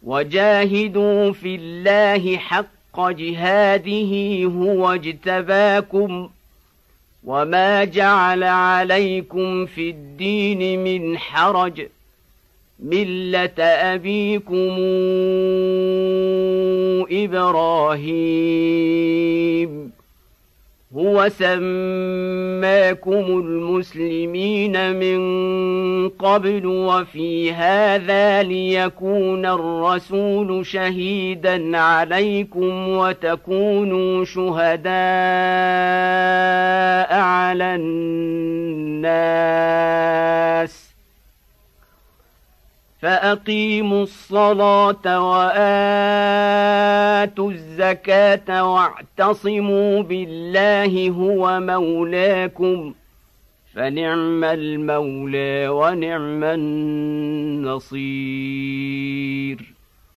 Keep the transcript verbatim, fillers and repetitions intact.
وجاهدوا في الله حق جهاده هو اجتباكم وما جعل عليكم في الدين من حرج ملة أبيكم إبراهيم هو سماكم المسلمين من قبل وفي هذا ليكون الرسول شهيدا عليكم وتكونوا شهداء على الناس فأقيموا الصلاة وآتوا الزكاة واعتصموا بالله هو مولاكم فنعم المولى ونعم النصير.